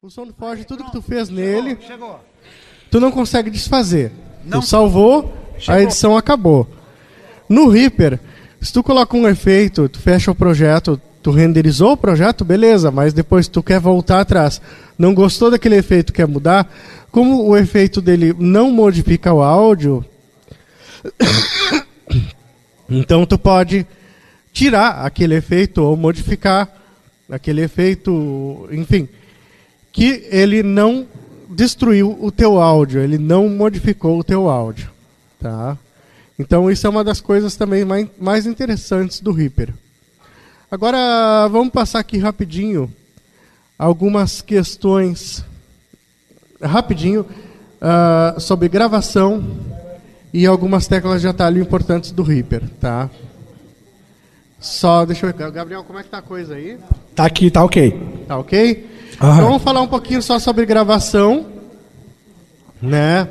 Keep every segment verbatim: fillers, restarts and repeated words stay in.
O SoundForge, tudo que tu fez nele, chegou. Tu não consegue desfazer. Não. Tu salvou, chegou. A edição acabou. No Reaper, se tu coloca um efeito, tu fecha o projeto, tu renderizou o projeto, beleza, mas depois tu quer voltar atrás, não gostou daquele efeito, quer mudar, como o efeito dele não modifica o áudio, então tu pode tirar aquele efeito ou modificar aquele efeito, enfim, que ele não destruiu o teu áudio, ele não modificou o teu áudio, tá? Então isso é uma das coisas também mais, mais interessantes do Reaper. Agora vamos passar aqui rapidinho algumas questões, rapidinho, uh, sobre gravação e algumas teclas de atalho importantes do Reaper, tá? Só, deixa eu ver, Gabriel, como é que tá a coisa aí? Tá aqui, tá ok. Tá ok? Uhum. Então vamos falar um pouquinho só sobre gravação, né?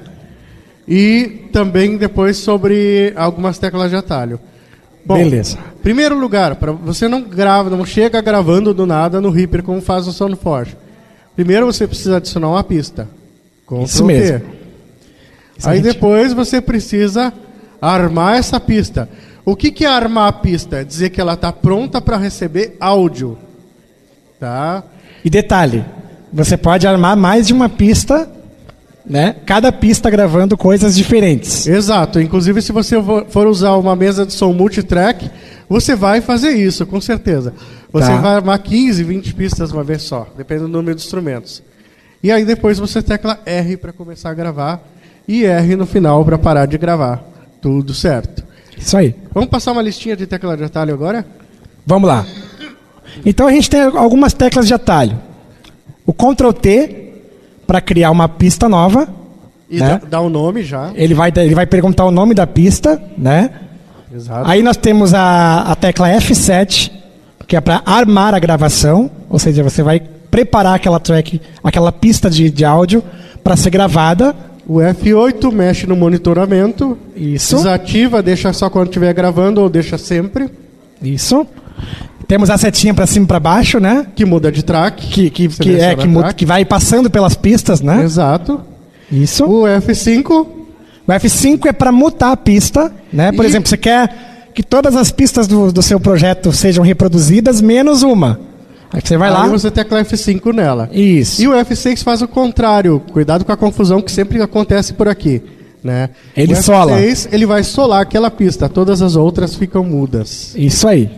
E também depois sobre algumas teclas de atalho. Bom, beleza. Primeiro lugar, para você não grava, não chega gravando do nada no Reaper como faz o SoundForge. Primeiro você precisa adicionar uma pista. Isso mesmo. Aí depois você precisa armar essa pista. O que que é armar a pista? Dizer que ela está pronta para receber áudio, tá? E detalhe, você pode armar mais de uma pista, né? Cada pista gravando coisas diferentes. Exato. Inclusive, se você for usar uma mesa de som multitrack, você vai fazer isso, com certeza. Você tá. vai armar quinze, vinte pistas uma vez só, dependendo do número de instrumentos. E aí depois você tecla R para começar a gravar e R no final para parar de gravar. Tudo certo. Isso aí. Vamos passar uma listinha de tecla de atalho agora? Vamos lá. Então a gente tem algumas teclas de atalho. O control T para criar uma pista nova. E né? dá o um nome já. Ele vai, ele vai perguntar o nome da pista, né? Exato. Aí nós temos a, a tecla F sete, que é para armar a gravação, ou seja, você vai preparar aquela track, aquela pista de, de áudio para ser gravada. O F oito mexe no monitoramento. Isso. Desativa, deixa só quando estiver gravando ou deixa sempre. Isso. Temos a setinha para cima e para baixo, né? Que muda de track. Que, que, que, é, que, muda, que vai passando pelas pistas, né? Exato. Isso. O F cinco. O F cinco é para mutar a pista, né? Por e... exemplo, você quer que todas as pistas do, do seu projeto sejam reproduzidas, menos uma. Aí você vai Aí lá. Aí você tecla F cinco nela. Isso. E o F seis faz o contrário. Cuidado com a confusão que sempre acontece por aqui, né? Ele o sola. F seis, ele vai solar aquela pista. Todas as outras ficam mudas. Isso aí.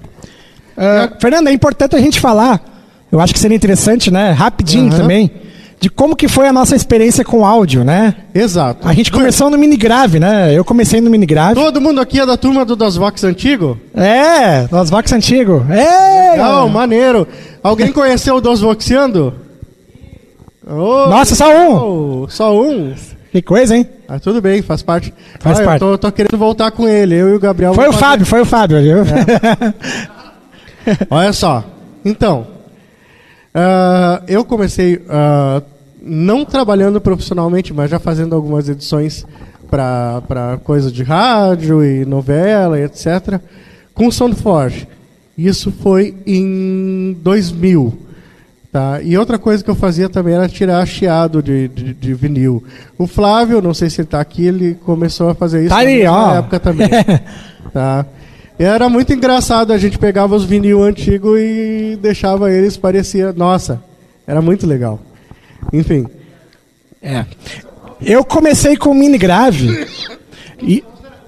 Uh, Fernando, é importante a gente falar, eu acho que seria interessante, né, rapidinho uhum. também, de como que foi a nossa experiência com áudio, né? Exato. A gente começou no Minigrave, né? Eu comecei no Minigrave. Todo mundo aqui é da turma do DOSVox antigo? É, DOSVox antigo. É, legal, maneiro. Alguém conheceu o DOSVoxiando? Oh, Nossa, só um. Oh, só um. Que coisa, hein? Ah, tudo bem, faz parte. Faz ah, parte. Eu tô, tô querendo voltar com ele, eu e o Gabriel. Foi o fazer... Fábio, foi o Fábio. Viu? É. Olha só, então, uh, eu comecei uh, não trabalhando profissionalmente, mas já fazendo algumas edições para coisa de rádio e novela e etcétera, com o SoundForge. Isso foi em dois mil. Tá? E outra coisa que eu fazia também era tirar chiado de, de, de vinil. O Flávio, não sei se ele está aqui, ele começou a fazer isso tá aí, na ó. época também. Tá? Era muito engraçado, a gente pegava os vinil antigos e deixava eles, parecia... Nossa, era muito legal. Enfim. É. Eu comecei com o Minigrave e...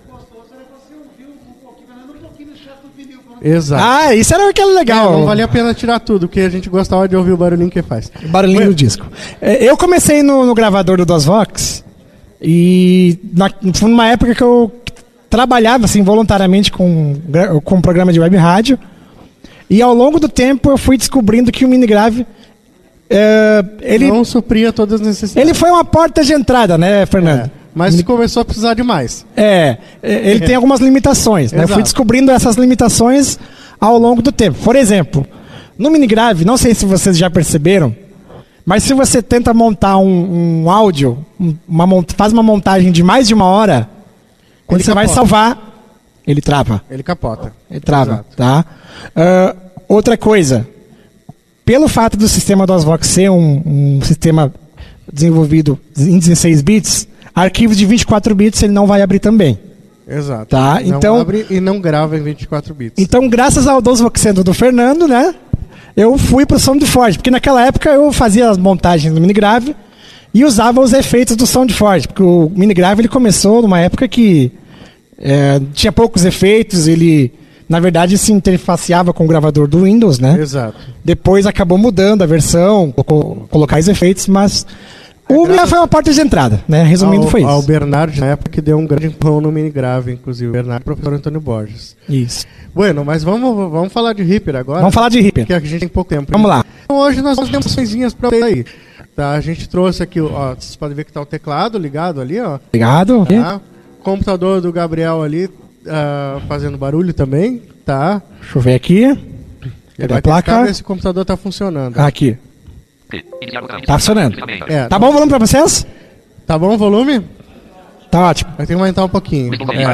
Exato. Ah, isso era aquele legal. É, não valia a pena tirar tudo, porque a gente gostava de ouvir o barulhinho que faz. O barulhinho Mas... do disco. Eu comecei no, no gravador do DOSVox e na, foi numa época que eu... trabalhava assim voluntariamente com com um programa de web rádio e ao longo do tempo eu fui descobrindo que o Minigrave é, ele não supria todas as necessidades. Ele foi uma porta de entrada, né, Fernando? É, mas Mini... começou a precisar de mais. É, ele é. tem algumas limitações, né? Eu fui descobrindo essas limitações ao longo do tempo. Por exemplo, no Minigrave, não sei se vocês já perceberam, mas se você tenta montar um, um áudio, uma, faz uma montagem de mais de uma hora, quando ele você capota. vai salvar, ele trava. Ele capota. Ele trava, Exato. tá? Uh, outra coisa, pelo fato do sistema DOSVox ser um, um sistema desenvolvido em dezesseis bits, arquivos de vinte e quatro bits ele não vai abrir também. Exato. Tá? Não então, abre e não grava em vinte e quatro bits. Então, graças ao DOSVoxento do Fernando, né, eu fui pro SoundForge, porque naquela época eu fazia as montagens no Minigrave e usava os efeitos do SoundForge, porque o Minigrave ele começou numa época que é, tinha poucos efeitos, ele, na verdade, se interfaceava com o gravador do Windows, né? Exato. Depois acabou mudando a versão, colocou, colocar os efeitos, mas o Minigrave foi uma porta de entrada, né? Resumindo, ao, foi isso. Ao Bernardo, na época, que deu um grande empurrão no Minigrave, inclusive. O Bernardo, professor Antônio Borges. Isso. Bueno, mas vamos, vamos falar de Reaper agora. Vamos falar de Reaper. Porque a gente tem pouco tempo. Vamos lá. Então, hoje nós temos demonstrações para vocês aí. Tá, a gente trouxe aqui, ó, vocês podem ver que tá o teclado ligado ali, ó. Ligado. Tá? Computador do Gabriel ali uh, fazendo barulho também, tá? Deixa eu ver aqui. Ele vai a placa. testar ver se o computador tá funcionando. Aqui. Tá funcionando. É, tá bom o volume pra vocês? Tá bom o volume? Tá ótimo. Vai ter que aumentar um pouquinho.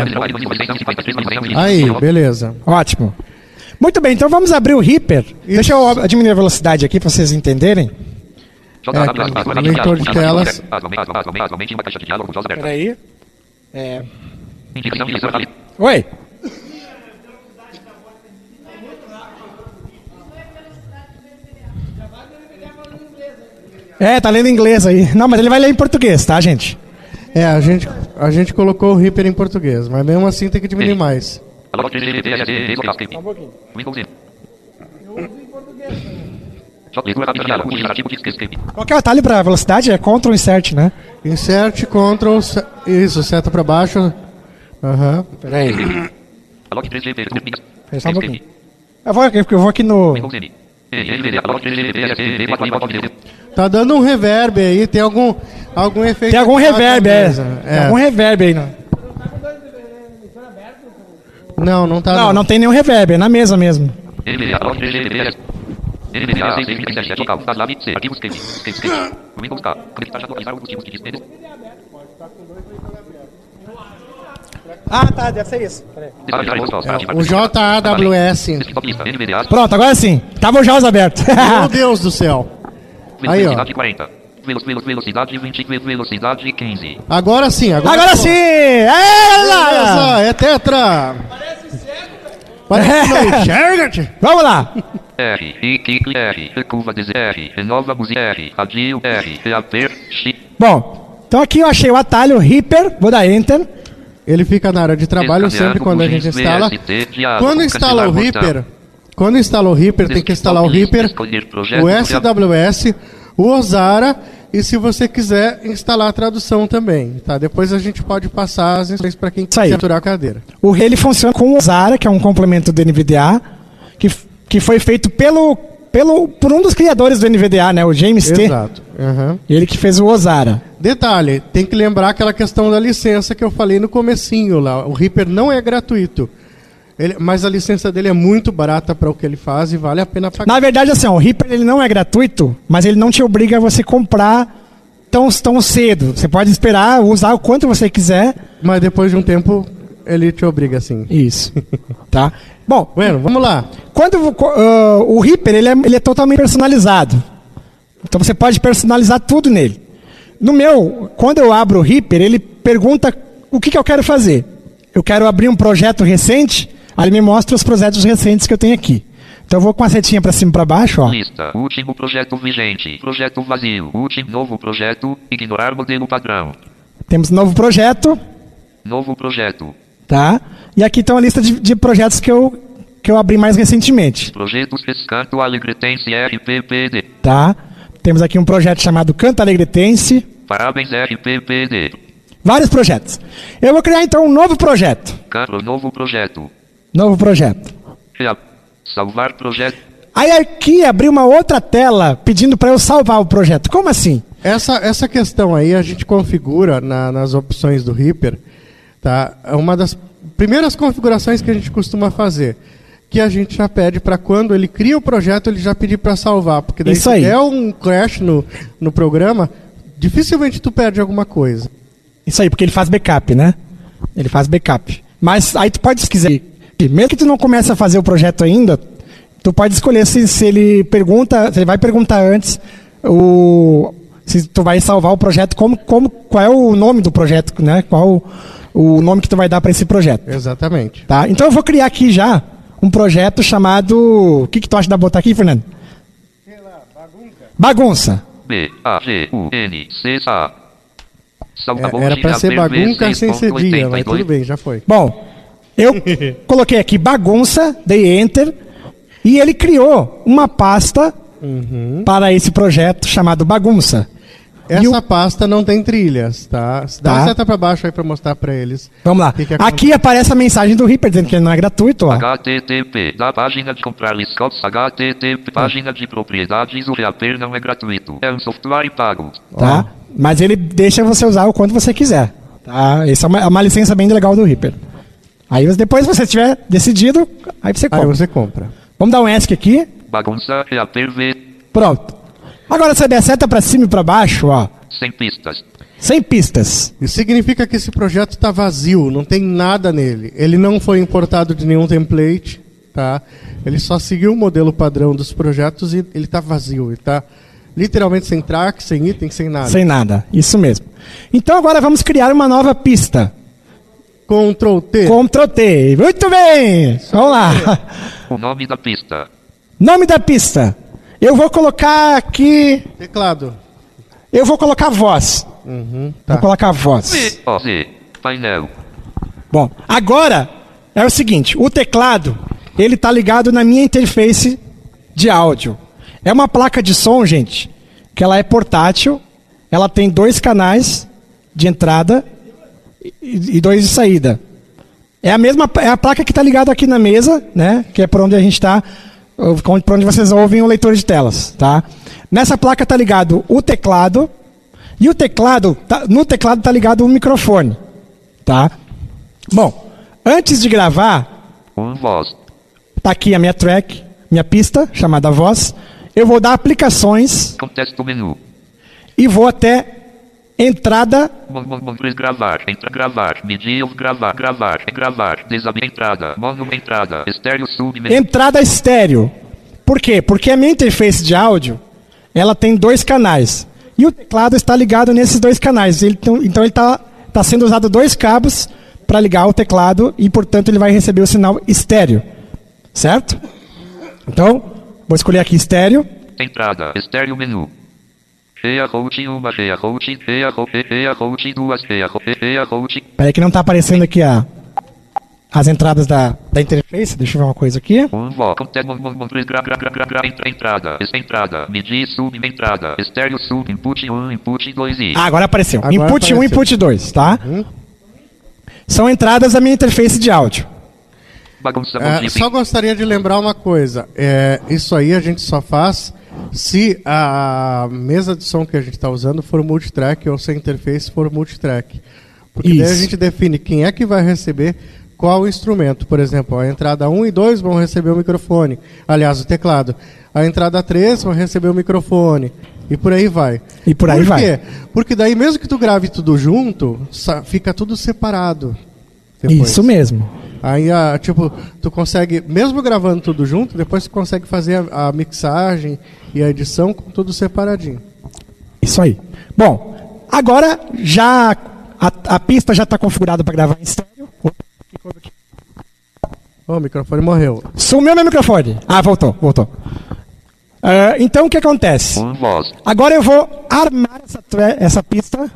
É. Aí, beleza. Ótimo. Muito bem, então vamos abrir o Reaper. Isso. Deixa eu diminuir a velocidade aqui para vocês entenderem. É, leitor de telas. Peraí. É... Oi. É, tá lendo em inglês aí. Não, mas ele vai ler em português, tá, gente? É, a gente, a gente colocou o Reaper em português, mas mesmo assim tem que diminuir mais. Um pouquinho. Qual que é o atalho pra velocidade? É Ctrl Insert, né? Insert, Ctrl, isso, seta pra baixo. Aham. Uhum. Peraí. Peraí só um pouquinho. Eu vou, eu vou aqui no... Tá dando um reverb aí, tem algum, algum efeito... Tem algum reverb, é. é. Tem algum reverb aí, não? Não, não tá. Não, não, não tem nenhum reverb, é na mesa mesmo. Ah, tá, deve ser isso. É, o J A W S. Pronto, agora sim. Tava o JAWS aberto. Meu Deus do céu. Aí, ó. Velocidade vinte, velocidade quinze. Agora sim, agora, agora sim! É, Beleza, é tetra! Parece que não enxerga-te! Vamos lá! R, I, Q, R, curva de R, renova música R, adio R, reaper, X. Bom, então aqui eu achei o atalho Reaper, vou dar Enter. Ele fica na área de trabalho sempre quando a gente instala. Quando instala o Reaper, quando instala o Reaper, tem que instalar o Reaper, o S W S, o Ozara, e se você quiser instalar a tradução também, tá? Depois a gente pode passar as instruções para quem quiser capturar a cadeira. O ele funciona com o Ozara, que é um complemento do N V D A, que, que foi feito pelo, pelo, por um dos criadores do N V D A, né? O James T. Exato. Uhum. Ele que fez o Ozara. Detalhe, tem que lembrar aquela questão da licença que eu falei no comecinho lá. O Reaper não é gratuito. Ele, mas a licença dele é muito barata para o que ele faz e vale a pena pagar. Na verdade, assim, ó, o Reaper ele não é gratuito, mas ele não te obriga a você comprar tão, tão cedo. Você pode esperar, usar o quanto você quiser. Mas depois de um tempo, ele te obriga, sim. Isso. Tá? Bom, bueno, vamos lá. Quando uh, o Reaper ele é, ele é totalmente personalizado. Então você pode personalizar tudo nele. No meu, quando eu abro o Reaper, ele pergunta o que, que eu quero fazer. Eu quero abrir um projeto recente. Aí ele me mostra os projetos recentes que eu tenho aqui. Então eu vou com a setinha para cima e para baixo, ó. Lista, último projeto vigente, projeto vazio, último novo projeto, ignorar modelo padrão. Temos novo projeto. Novo projeto. Tá? E aqui está uma lista de, de projetos que eu, que eu abri mais recentemente. Projetos Canto Alegretense R P P D. Tá? Temos aqui um projeto chamado Canto Alegretense. Parabéns R P P D. Vários projetos. Eu vou criar então um novo projeto. Canto, novo projeto. Novo projeto. Salvar projeto. Aí aqui abriu uma outra tela pedindo para eu salvar o projeto. Como assim? Essa, essa questão aí a gente configura na, nas opções do Reaper. Tá? É uma das primeiras configurações que a gente costuma fazer. Que a gente já pede para quando ele cria o projeto, ele já pedir para salvar. Porque daí Isso se aí. der um crash no, no programa, dificilmente tu perde alguma coisa. Isso aí, porque ele faz backup, né? Ele faz backup. Mas aí tu pode, se quiser... Mesmo que tu não comece a fazer o projeto ainda, tu pode escolher se, se ele pergunta, se ele vai perguntar antes o, se tu vai salvar o projeto, como, como, qual é o nome do projeto, né? Qual o, o nome que tu vai dar para esse projeto. Exatamente. Tá? Então eu vou criar aqui já um projeto chamado... O que, que tu acha de botar aqui, Fernando? Sei lá, bagunça. Bagunça. B, A, G, U, N, C, A. É, era para ser bagunça sem cedilha, mas tudo bem, já foi. Bom, eu coloquei aqui bagunça, dei Enter, e ele criou uma pasta uhum. para esse projeto chamado bagunça. Essa o... pasta não tem trilhas, tá? Dá tá. uma seta para baixo aí para mostrar para eles. Vamos lá. Que que aqui aparece a mensagem do Reaper dizendo que ele não é gratuito. Ó. H T T P, da página de comprar Liscops, H T T P, página de propriedades, o Reaper não é gratuito. É um software pago. Tá? Ó. Mas ele deixa você usar o quanto você quiser. Tá? Essa é uma, uma licença bem legal do Reaper. Aí depois você tiver decidido, aí você compra. Aí você compra. Vamos dar um ESC aqui. Bagunça, Reaper V. Pronto. Agora você der seta para cima e para baixo, ó. Sem pistas. Sem pistas. Isso significa que esse projeto está vazio, não tem nada nele. Ele não foi importado de nenhum template, tá? Ele só seguiu o modelo padrão dos projetos e ele está vazio. Ele está literalmente sem track, sem item, sem nada. Sem nada, isso mesmo. Então agora vamos criar uma nova pista. Ctrl T. Ctrl T. Muito bem. Vamos lá. O nome da pista. Nome da pista. Eu vou colocar aqui... Teclado. Eu vou colocar voz. Uhum, tá. Vou colocar voz. V, O, Z, painel. Bom, agora é o seguinte. O teclado, ele tá ligado na minha interface de áudio. É uma placa de som, gente, que ela é portátil. Ela tem dois canais de entrada e, e dois de saída. É a mesma, é a placa que está ligada aqui na mesa, né? Que é por onde a gente está... Para onde vocês ouvem o leitor de telas, tá? Nessa placa está ligado o teclado e o teclado tá, no teclado está ligado o microfone, tá? Bom, antes de gravar, Um voz. tá aqui a minha track, minha pista chamada voz. Eu vou dar aplicações. Contexto menu. E vou até entrada. Gravar, entra, gravar, medir, gravar, gravar, gravar, desabir, entrada, mono, entrada, estéreo, sub, entrada estéreo. Por quê? Porque a minha interface de áudio, ela tem dois canais. E o teclado está ligado nesses dois canais. Ele, então ele está tá sendo usado dois cabos para ligar o teclado e, portanto, ele vai receber o sinal estéreo. Certo? Então, vou escolher aqui estéreo. Entrada, estéreo menu. Rea route uma, rea route, rea route, rea route duas, rea route, rea route. Peraí que não está aparecendo aqui a, as entradas da, da interface. Deixa eu ver uma coisa aqui. Um vocal, entrada, entrada, medir, sub, entrada, estéreo, sub, input um, input dois e... Ah, agora apareceu. Agora input apareceu. um, input dois, tá? Uhum. São entradas da minha interface de áudio. Bagunça, É, só gostaria de lembrar uma coisa. É, isso aí a gente só faz se a mesa de som que a gente está usando for multitrack ou se a interface for multitrack. Porque Isso. daí a gente define quem é que vai receber qual instrumento. Por exemplo, a entrada um e dois vão receber o microfone. Aliás, o teclado. A entrada três vai receber o microfone. E por aí vai. E por aí por vai. quê? Porque daí mesmo que tu grave tudo junto, fica tudo separado. Depois. Isso mesmo. Aí, a, tipo, tu consegue, mesmo gravando tudo junto, depois tu consegue fazer a, a mixagem e a edição com tudo separadinho. Isso aí. Bom, agora já a, a pista já está configurada para gravar em estéreo. Oh, o microfone morreu. Sumiu meu microfone. Ah, voltou, voltou. Uh, então o que acontece? Um voz. Agora eu vou armar essa, essa pista.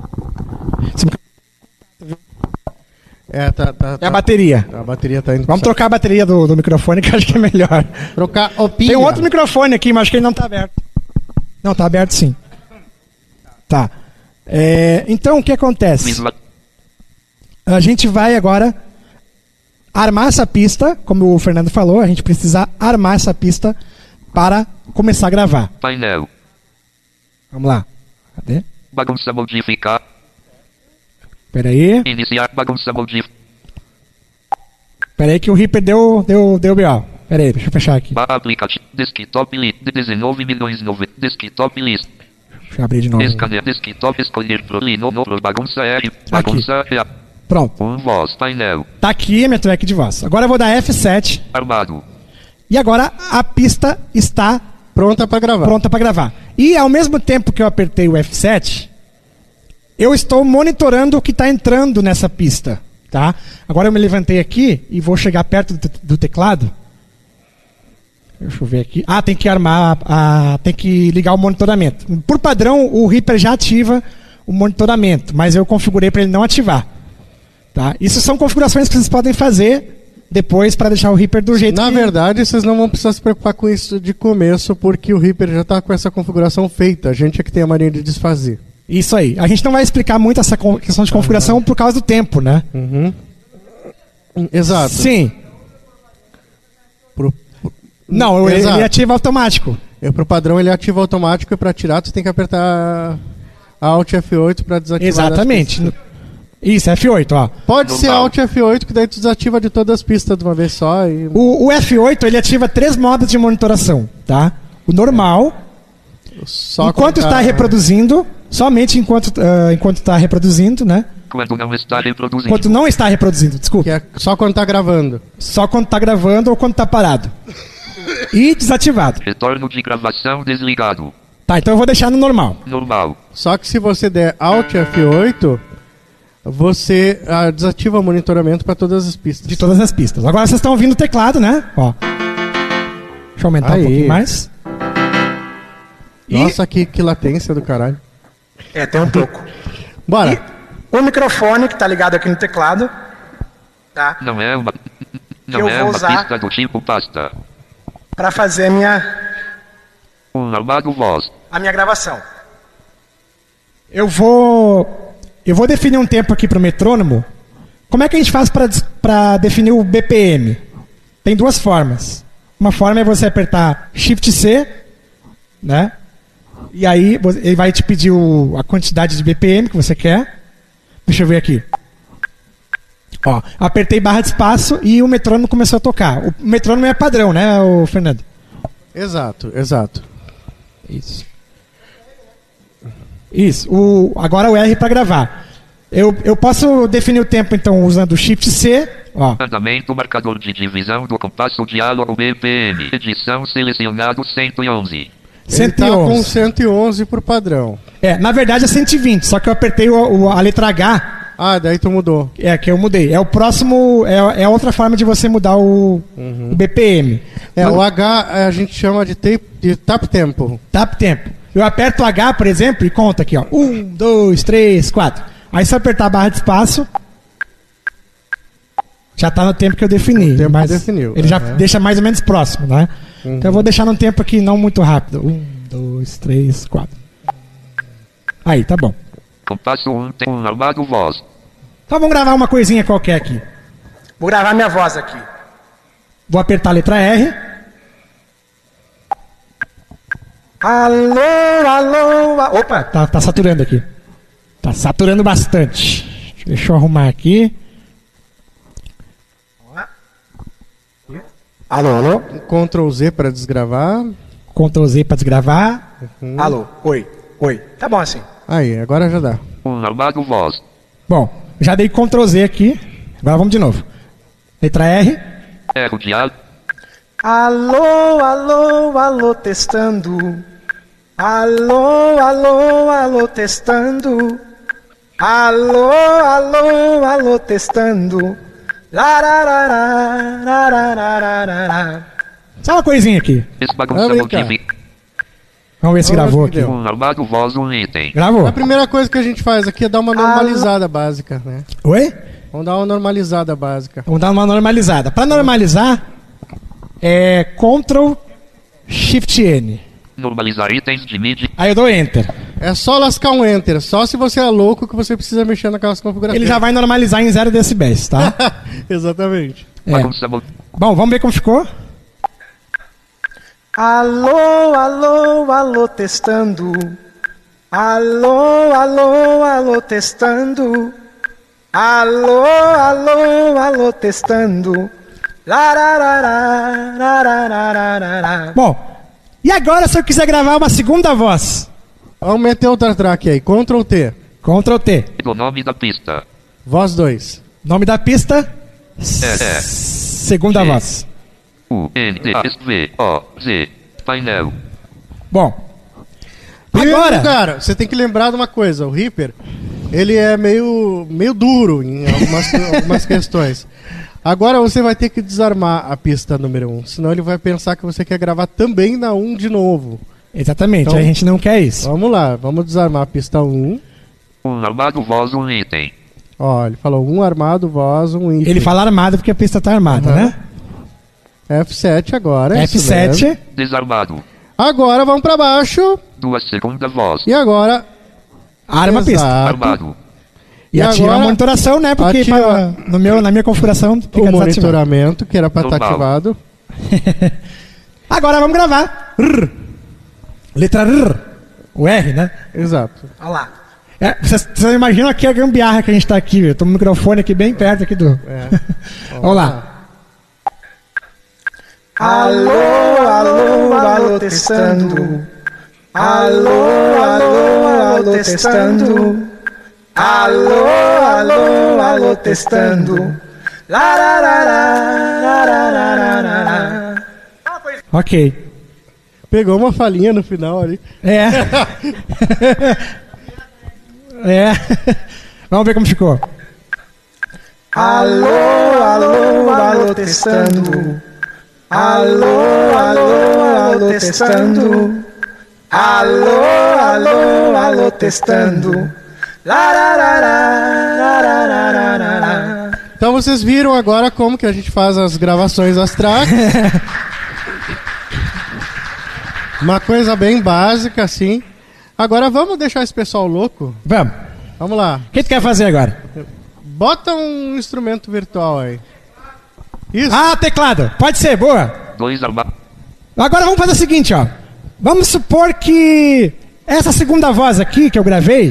É, tá, tá, É a tá, bateria. a bateria tá indo. Vamos trocar a bateria do, do microfone, que eu acho que é melhor. Trocar o pilha. Tem um outro microfone aqui, mas acho que ele não está aberto. Não, está aberto sim. Tá. É, então, o que acontece? A gente vai agora armar essa pista, como o Fernando falou, a gente precisa armar essa pista para começar a gravar. Painel. Vamos lá. Cadê? Bagunça modificar. Espera aí. Iniciar bagunça modificar. Espera aí que o Reaper deu, deu, deu B O. Espera aí, deixa eu fechar aqui. Aplicativo. Desktop list. dezenove milhões nove. Desktop list. Deixa eu abrir de novo. Escanear desktop. Escolher pro lino. No pro bagunça R. Bagunça R. Pronto. Um voz. Painel. Tá aqui a minha track de voz. Agora eu vou dar F sete. Armado. E agora a pista está pronta para gravar. Pronta para gravar. E ao mesmo tempo que eu apertei o F sete, eu estou monitorando o que está entrando nessa pista. Tá? Agora eu me levantei aqui e vou chegar perto do, do teclado. Deixa eu ver aqui. Ah, tem que armar, a, tem que ligar o monitoramento. Por padrão, o Reaper já ativa o monitoramento, mas eu configurei para ele não ativar. Tá? Isso são configurações que vocês podem fazer depois para deixar o Reaper do jeito Na que... verdade, vocês não vão precisar se preocupar com isso de começo, porque o Reaper já está com essa configuração feita. A gente é que tem a mania de desfazer. Isso aí. A gente não vai explicar muito essa questão de configuração uhum. por causa do tempo, né? Uhum. Exato. Sim. Pro... Não, Exato. ele ativa automático. É, pro padrão ele ativa automático e para tirar tu tem que apertar Alt F oito para desativar. Exatamente. Isso, F oito, ó. Pode Não ser Alt F oito, que daí tu desativa de todas as pistas de uma vez só. E... O, o F oito, ele ativa três modos de monitoração, tá? O normal, só enquanto colocar... está reproduzindo, somente enquanto uh, enquanto está reproduzindo, né? Quando não está reproduzindo. Quando não está reproduzindo, desculpa. Que é só quando está gravando. Só quando está gravando ou quando está parado. E desativado. Retorno de gravação desligado. Tá, então eu vou deixar no normal. Normal. Só que se você der Alt F oito... Você ah, desativa o monitoramento para todas as pistas. De todas as pistas. Agora vocês estão ouvindo o teclado, né? Ó. Deixa eu aumentar Aí. um pouquinho mais. Nossa, e... que, que latência do caralho. É, tem um pouco. Bora. E o microfone que está ligado aqui no teclado. Tá? Não é uma, não é uma pista do tipo pasta. Para fazer a minha... Um armado voz. A minha gravação. Eu vou... Eu vou definir um tempo aqui para o metrônomo. Como é que a gente faz para definir o B P M? Tem duas formas. Uma forma é você apertar Shift C, né? E aí ele vai te pedir o, a quantidade de B P M que você quer. Deixa eu ver aqui. Ó, apertei barra de espaço e o metrônomo começou a tocar. O metrônomo é padrão, né, o Fernando? Exato, exato. Isso. Isso. O, agora o R para gravar. Eu, eu posso definir o tempo, então, usando o Shift C. Ó. Andamento, marcador de divisão do compasso, diálogo B P M. Edição selecionado cento e onze. cento e onze. Ele tá com cento e onze por padrão. É, na verdade é cento e vinte, só que eu apertei o, o, a letra H. Ah, daí tu mudou. É, que eu mudei. É o próximo, é, é outra forma de você mudar o, uhum. o B P M. É, no, o H a gente chama de, tape, de tap tempo. Tap tempo. Eu aperto o H, por exemplo, e conta aqui, ó. Um, dois, três, quatro. Aí se eu apertar a barra de espaço, já está no tempo que eu defini. O tempo mas que definiu. Ele uhum. já deixa mais ou menos próximo, né? Uhum. Então eu vou deixar num tempo aqui não muito rápido. Um, dois, três, quatro. Aí, tá bom. Compasso um tem um armado voz. Então vamos gravar uma coisinha qualquer aqui. Vou gravar minha voz aqui. Vou apertar a letra R. Alô, alô, alô. Opa, tá, tá saturando aqui. Tá saturando bastante. Deixa eu arrumar aqui. Alô, alô. Ctrl Z para desgravar. Ctrl Z para desgravar. Uhum. Alô, oi, oi. Tá bom assim. Aí, agora já dá. Um armado voz. Bom, já dei Ctrl Z aqui. Agora vamos de novo. Letra R. Erro de A. Alô, alô, alô, testando. Alô, alô, alô, testando. Alô, alô, alô, testando. Só uma coisinha aqui. Vamos ver se gravou aqui. Um armado voz, um item. Gravou. A primeira coisa que a gente faz aqui é dar uma normalizada Alô. básica, né? Oi? Vamos dar uma normalizada básica. Vamos dar uma normalizada. Para normalizar, é Ctrl Shift N. Normalizar itens de mídia. Aí eu dou Enter. É só lascar um Enter. Só se você é louco que você precisa mexer naquelas configurações. Ele já vai normalizar em zero decibéis, tá? Exatamente. É. Bom, vamos ver como ficou. Alô, alô, alô, testando. Alô, alô, alô, testando. Alô, alô, alô, testando. Bom, e agora se eu quiser gravar uma segunda voz? Vamos meter outra track aí. Ctrl T. Ctrl T. O nome da pista. Voz dois. Nome da pista? É, é. Segunda Sim. voz. U, N, D, S, V, O, Z. Painel. Bom. Agora, Agora, cara, você tem que lembrar de uma coisa. O Reaper, ele é meio, meio duro em algumas, algumas questões. Agora você vai ter que desarmar a pista número um, senão ele vai pensar que você quer gravar também na um de novo. exatamente, Então- a gente não quer isso. Vamos lá, vamos desarmar a pista um. Um armado, voz, um item. Ó, ele falou um armado, voz, um item. Ele fala armado porque a pista tá armada, Uhum. né? F sete agora. F isso mesmo. sete. Desarmado. Agora vamos pra baixo. Duas segunda voz. E agora... Arma a pista. Exato. Armado. E, E ativa a agora- monitoração, né? Porque ativa- pra- no meu, na minha configuração fica O desativado. monitoramento, que era pra estar Normal. ativado. Agora vamos gravar. R. Letra R. O R, né? Exato. Olha lá. É, vocês, vocês imaginam aqui a gambiarra que a gente tá aqui, viu? Tô com o microfone aqui bem perto aqui do... É. Vamos lá. Alô, alô, alô, testando. Alô, alô, alô, testando. Alô, alô, alô, testando. Larararararararara. Ok. Pegou uma falinha no final ali. É. É. Vamos ver como ficou. Alô, alô, alô, testando. Alô, alô, alô, testando. Alô, alô, alô, testando. Lararararararara. Então vocês viram agora como que a gente faz as gravações das tracks. Uma coisa bem básica, assim. Agora vamos deixar esse pessoal louco? Vamos. Vamos lá. O que tu quer fazer agora? Bota um instrumento virtual aí. Isso. Ah, teclado. Pode ser, boa. Dois armados. Agora vamos fazer o seguinte, ó. Vamos supor que essa segunda voz aqui que eu gravei...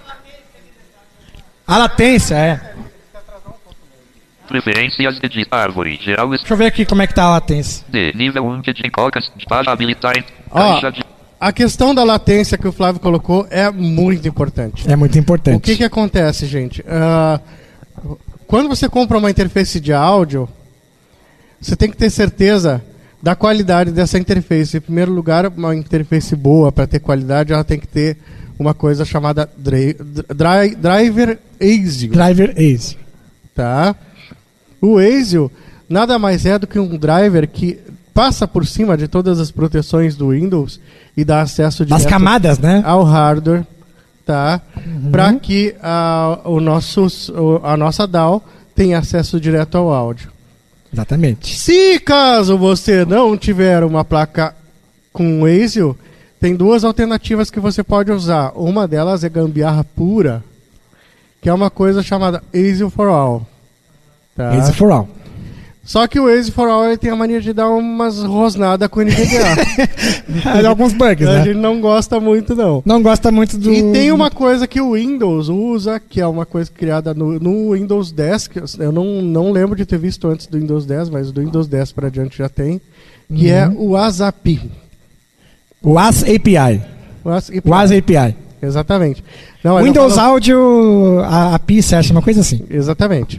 A latência, é. Preferências de árvore. Geral. Deixa eu ver aqui como é que tá a latência. D. Nível um de cocas. Para habilitar. Ó, Caixa de. a questão da latência que o Flávio colocou é muito importante. É muito importante. O que que acontece, gente? Ah, quando você compra uma interface de áudio, você tem que ter certeza da qualidade dessa interface. Em primeiro lugar, uma interface boa, para ter qualidade, ela tem que ter uma coisa chamada dri- dri- driver ASIO. Driver Ace. Tá? O ASIO nada mais é do que um driver que passa por cima de todas as proteções do Windows e dá acesso Das direto camadas, né? ao hardware, tá? Para que a, o nosso, o- a nossa D A W tenha acesso direto ao áudio. Exatamente. Se caso você não tiver uma placa com ASIO, tem duas alternativas que você pode usar. Uma delas é gambiarra pura, que é uma coisa chamada ASIO for All. Tá? Ace for all. Só que o ASIO for All ele tem a mania de dar umas rosnadas com o N V D A. É, alguns bugs, A né? gente não gosta muito, não. Não gosta muito do... E tem uma coisa que o Windows usa, que é uma coisa criada no, no Windows dez, que eu não, não lembro de ter visto antes do Windows dez, mas do Windows dez para diante já tem, que é o ASAP. O A S A P I. O ASAP. O A S A P I. Exatamente. Não, ele Windows não falou- Audio a, a P I certo, uma coisa assim. Exatamente.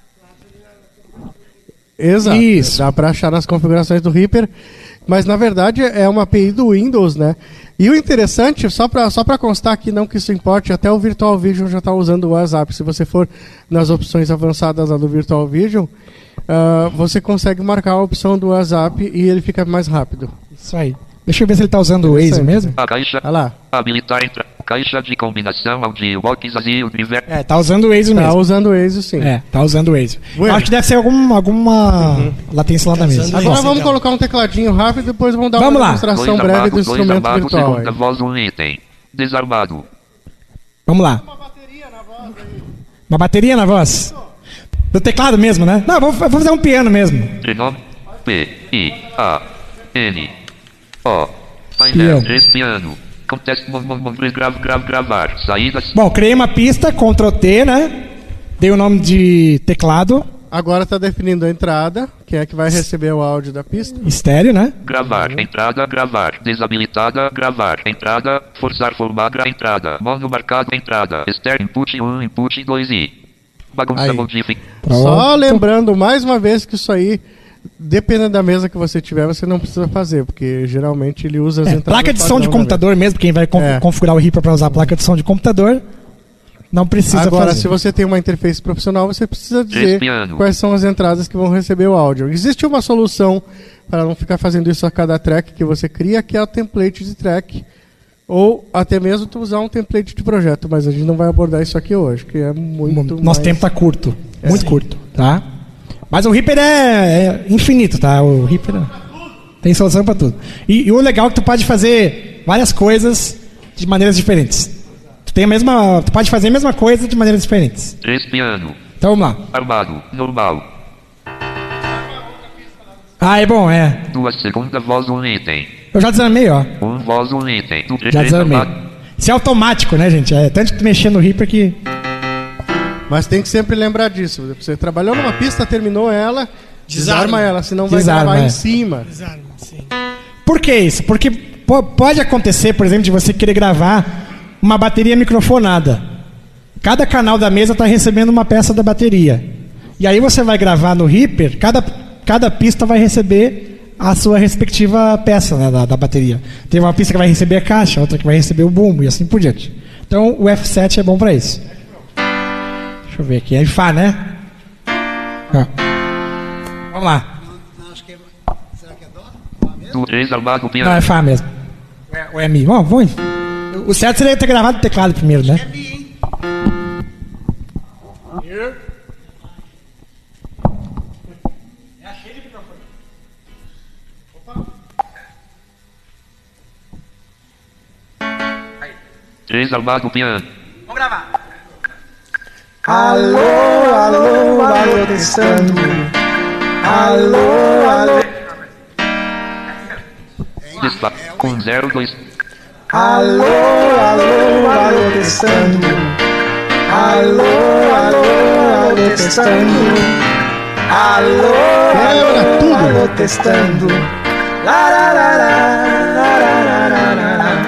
Exato. Isso. Dá para achar nas configurações do Reaper, mas na verdade é uma A P I do Windows, né? E o interessante, só para só para constar aqui, não que isso importe, até o Virtual Vision já está usando o WhatsApp. Se você for nas opções avançadas lá do Virtual Vision, ah, você consegue marcar a opção do WhatsApp e ele fica mais rápido. Isso aí. Deixa eu ver se ele tá usando o Waze Interessante. mesmo. A caixa. Olha lá. Habilitar. Entra. Caixa de combinação. Audio box azul. Universo. É, tá usando o Waze Tá mesmo. usando o Waze, sim. É, tá usando o Waze. Bueno. Eu acho que deve ser algum, alguma latência lá da mesa. Agora vamos colocar um tecladinho rápido e depois vamos dar Vamos uma lá. demonstração Dois breve do armados. Dois instrumento armados. virtual. Segunda aí. voz. Um item. Desarmado. Vamos lá. Uma bateria na voz. Do teclado mesmo, né? Não, vou, vou fazer um piano mesmo. Prenome. P. I. A. N. O. Painel. Piano. Três piano. Contexto. mov- mov- mov- Grava, grava, gravar. Saídas. Bom, criei uma pista, Ctrl T, né? Dei o nome de teclado, Agora está definindo a entrada, que é que vai receber o áudio da pista. estéreo, né? Gravar. Entrada. Gravar. Desabilitada. Gravar. Entrada. Forçar formar. Gra entrada. Mono marcado. Entrada. Externo. Input um. Input dois i. Bagunça Aí. modific. Pronto. Só lembrando mais uma vez que isso aí dependendo da mesa que você tiver, você não precisa fazer, porque geralmente ele usa as É, entradas placa de som de padrão da computador mesmo, quem vai conf- É. configurar o Reaper para usar a placa de som de computador, não precisa Agora, fazer. se você tem uma interface profissional, você precisa dizer Espiando. quais são as entradas que vão receber o áudio. Existe uma solução para não ficar fazendo isso a cada track que você cria, que é o template de track. Ou até mesmo tu usar um template de projeto, mas a gente não vai abordar isso aqui hoje, que é muito Nosso mais... tempo tá curto, É. muito curto, tá? Mas o Reaper é, é infinito, tá? O Reaper tem solução para tudo. E, e o legal é que tu pode fazer várias coisas de maneiras diferentes. Tu tem a mesma, tu pode fazer a mesma coisa de maneiras diferentes. Espiando. Então vamos lá. Armado. Normal. Ah, é bom, é. Duas segunda voz um item. Eu já desanimei, ó. Um voz um item. Do Já desanimei. Isso é automático, né, gente? É tanto que tu mexer no Reaper que... Mas tem que sempre lembrar disso. Você trabalhou numa pista, terminou ela, desarma, Desarma. ela, senão vai Desarma, gravar é. em cima. Desarma, sim. Por que isso? Porque po- pode acontecer, por exemplo, de você querer gravar uma bateria microfonada. Cada canal da mesa está recebendo uma peça da bateria. E aí você vai gravar no Reaper, cada, cada pista vai receber a sua respectiva peça, né, da, da bateria. Tem uma pista que vai receber a caixa, outra que vai receber o bumbo e assim por diante. Então o F sete é bom para isso. Deixa eu ver aqui. É Fá, né? Ó. Vamos lá. Do três armado piano. Não, é Fá mesmo. O é Mi. Bom, vamos. O certo seria ter gravado o teclado primeiro, né? Três armado piano. Alô, alô, alô, testando. Alô, alô, Dispa. Um zero dois. alô, alô, alô, testando. Alô, alô, alô, testando. Alô, Quebra tudo. alô, alô, testando. Lararara, lararara.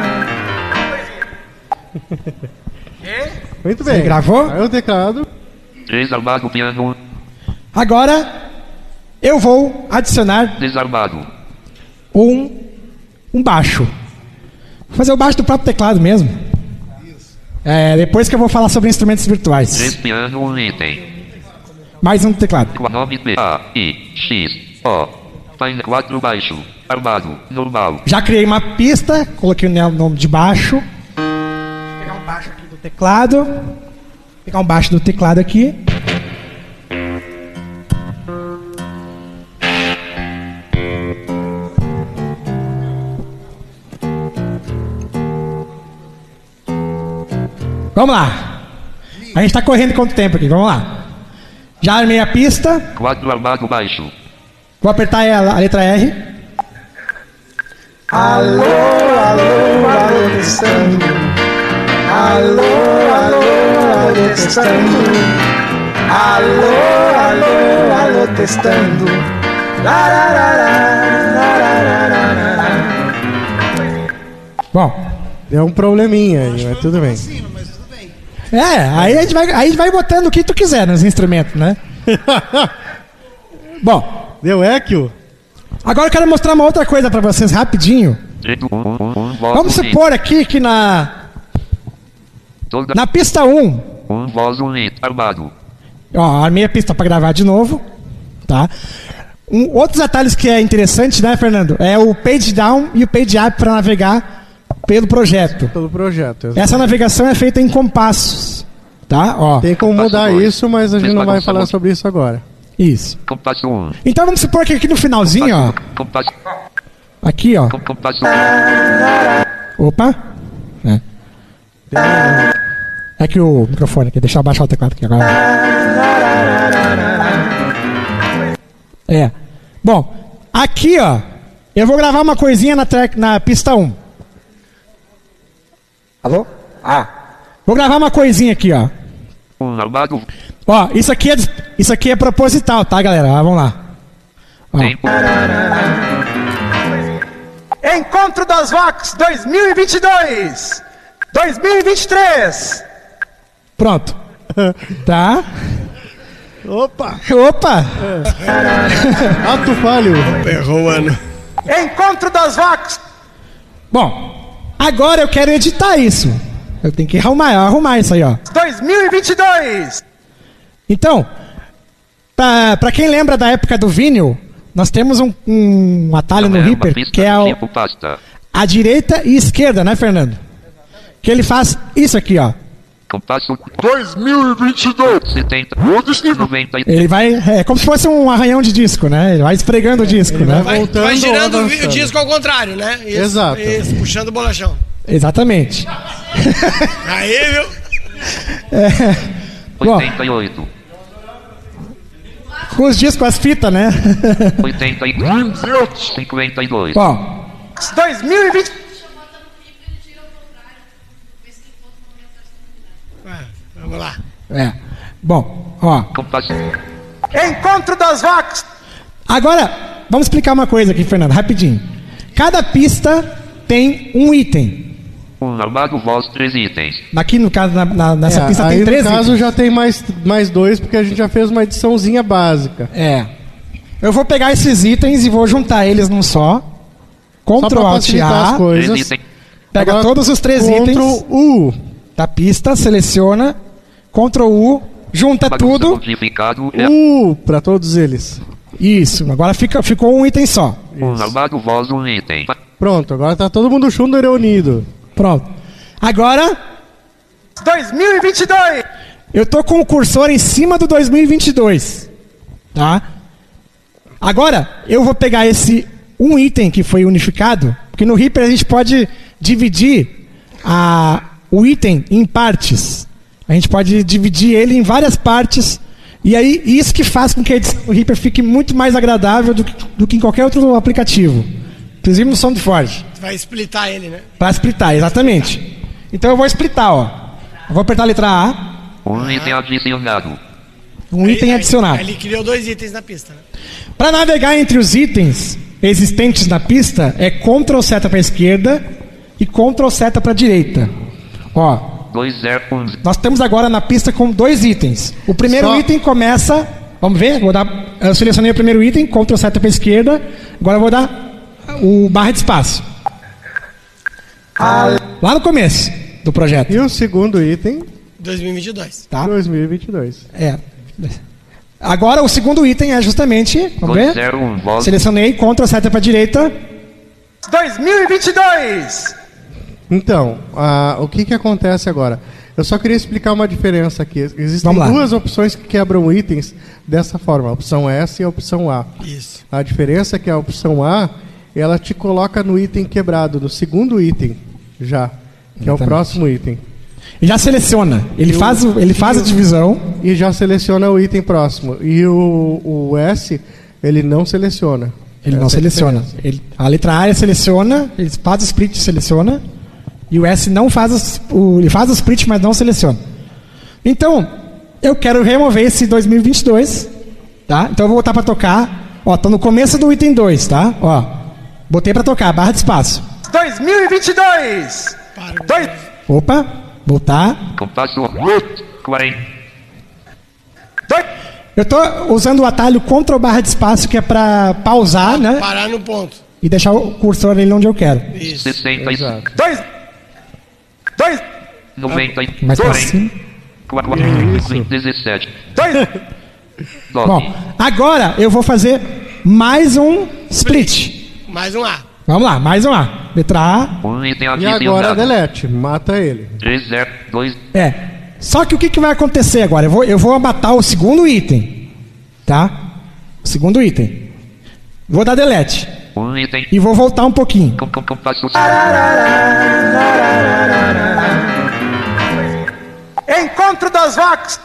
Muito bem. Você gravou? Aí o teclado. Três armado piano. Agora eu vou adicionar Desarmado. um, um baixo. Vou fazer o baixo do próprio teclado mesmo. É, depois que eu vou falar sobre instrumentos Três virtuais. piano um item. Mais um teclado. Com nome P A I X O. Fine quatro baixo. Armado. Normal. Já criei uma pista, coloquei o nome de baixo. Vou pegar um baixo aqui do teclado. Vou pegar um baixo do teclado aqui. Vamos lá. A gente tá correndo quanto tempo aqui? Vamos lá. Já armei a pista. Quatro armado baixo. Vou apertar a a letra R. Alô, alô, alô, testando. Alô, alô, alô, testando. Alô, alô, alô, testando. Lararara, lararara. Bom. Deu um probleminha aí, mas tudo bem. É, aí a gente vai, aí a gente vai botando o que tu quiser nos instrumentos, né? Bom, Deu eco? agora eu quero mostrar uma outra coisa pra vocês rapidinho. Um, um, um, um, voz Vamos um supor aqui que na, Toda. na pista um, Um voz um item. Armado. ó, armei a pista pra gravar de novo, tá? Um, outros atalhos que é interessante, né, Fernando? É o page down e o page up para navegar pelo projeto. Pelo projeto. Essa navegação é feita em compassos, tá? Ó, Tem como mudar dois. isso, mas a gente não vai Bagunça falar muito. sobre isso agora. isso. Compasso um. Então vamos supor que aqui no finalzinho, ó, Compasso. aqui, ó, Com- Compasso um. opa, é. É que o microfone aqui, deixa eu abaixar o teclado aqui agora. É. Bom, aqui, ó, eu vou gravar uma coisinha na, track, na pista um. Alô? Ah. Vou gravar uma coisinha aqui, ó. Um armado. Ó, isso aqui é, isso aqui é proposital, tá, galera? Ah, vamos lá. Ó. Tempo. Encontro das Vox dois mil e vinte e dois. dois mil e vinte e três. Pronto. Tá? Opa! Opa! É. Ato falho. Errou o ano. Encontro das vacas. Bom, agora eu quero editar isso. Eu tenho que arrumar, arrumar isso aí, ó. dois mil e vinte e dois. Então, pra, pra quem lembra da época do vinil, nós temos um, um atalho no Reaper que é o, a direita e esquerda, né, Fernando? Que ele faz isso aqui, ó. Compasso dois mil e vinte e dois. setenta. noventa. Ele vai, é como se fosse um arranhão de disco, né? Ele vai esfregando o disco, né? Vai, Voltando vai girando ou o, o disco ao contrário, né? Isso, Exato. Isso, puxando o bolachão. Exatamente. Aí, viu? É. Bom, oitenta e oito. com os discos, as fitas, né? oitenta e dois. cinquenta e dois. Ó, dois mil e vinte. Ah, vamos lá. é. Bom, ó. Compasso. Encontro das vacas. Agora, vamos explicar uma coisa aqui, Fernando, rapidinho. Cada pista tem um item. Um armado, voz, três itens. Aqui, no caso, na, na- nessa É, pista aí tem três no caso itens. já tem mais, mais dois, porque a gente já fez uma ediçãozinha básica. É. Eu vou pegar esses itens e vou juntar eles num só. Só Ctrl pra Alt facilitar as A. Três coisas. itens. Pega Agora, todos os três itens Ctrl U. da pista, seleciona. Ctrl U, junta Bagunça tudo. modificado. É U pra todos eles. Isso, agora fica, ficou um item só. um armado, voz, um item. Pronto, agora tá todo mundo junto e reunido. Pronto. Agora, dois mil e vinte e dois. eu tô com o cursor em cima do dois mil e vinte e dois. Tá? Agora, eu vou pegar esse um item que foi unificado, porque no Reaper a gente pode dividir a, o item em partes. A gente pode dividir ele em várias partes. E aí, isso que faz com que a edição do Reaper fique muito mais agradável do que, do que em qualquer outro aplicativo. Inclusive no SoundForge. Vai splitar ele, né? Para splitar, exatamente. Então eu vou splitar, ó. Eu vou apertar a letra A, Um item adicionado. um item Aí- adicionado. Aí ele criou dois itens na pista, né? Para navegar entre os itens existentes na pista, é Ctrl seta para a esquerda e Ctrl seta para a direita. Ó, dois zero um. nós temos agora na pista com dois itens. O primeiro Só- item começa. Vamos ver? Vou dar, eu selecionei o primeiro item, Ctrl seta para a esquerda. Agora eu vou dar o barra de espaço. Lá no começo do projeto. E o segundo item, dois mil e vinte e dois. Tá? dois mil e vinte e dois. É. Agora o segundo item é justamente. Vamos dois ver? zero um. Voz. Selecionei, Ctrl seta para a direita. dois mil e vinte e dois. Então, ah, o que que acontece agora? Eu só queria explicar uma diferença aqui. Existem Vamos lá. duas opções que quebram itens dessa forma, a opção S e a opção A. Isso. A diferença é que a opção A, ela te coloca no item quebrado, no segundo item, já, que é o Exatamente. próximo item. E já seleciona. Ele Eu- faz, o- ele faz a divisão. E já seleciona o item próximo. E o, o S, ele não seleciona. Ele não Essa é a seleciona. diferença. Ele, a letra A ele seleciona, ele faz o split e seleciona. E o S não faz os- o, ele faz o split, mas não seleciona. Então, eu quero remover esse dois mil e vinte e dois. Tá? Então eu vou botar para tocar. Ó, tô no começo do item dois, tá? Ó, botei para tocar, barra de espaço. dois mil e vinte e dois. Para. Dois. Opa, voltar. Compasso quarenta. Dois. Eu tô usando o atalho Ctrl barra de espaço, que é para pausar, né? Parar no ponto. E deixar o cursor ali onde eu quero. Isso. sessenta e Exato. Dois. Dois. noventa e Mais pra quarenta. cima. Isso. dezessete. Dois. Bom, agora eu vou fazer mais um split. Mais um A. Vamos lá, mais um A. Letra A. Um item E adicionado. agora delete, mata ele. três zero dois. É. Só que o que, que vai acontecer agora? Eu vou, eu vou matar o segundo item. Tá? O segundo item. Vou dar delete. Um item. E vou voltar um pouquinho. Com, com, compasso. Encontro das vacas.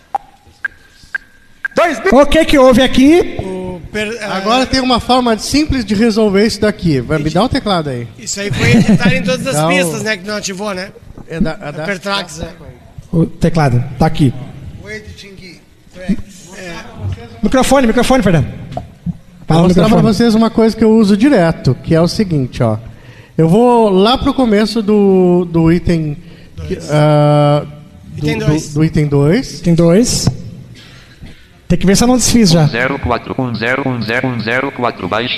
Dois mil. O que que houve aqui? O per- ah, Agora tem uma forma simples de resolver isso daqui. Vai me dar o teclado aí. Isso aí foi editado em todas as Dá o- pistas, né? Que não ativou, né? É da, é da- Pertrax, né? O teclado. Tá aqui. Microfone, microfone, Fernando. Vou Fala no mostrar pra microfone. vocês uma coisa que eu uso direto, que é o seguinte, ó. Eu vou lá pro começo do, do item... que, ah, do, Item do- dois. do item dois. Tem dois. Tem que ver se eu não desfiz já. zero quatro um zero um zero um zero quatro baixo.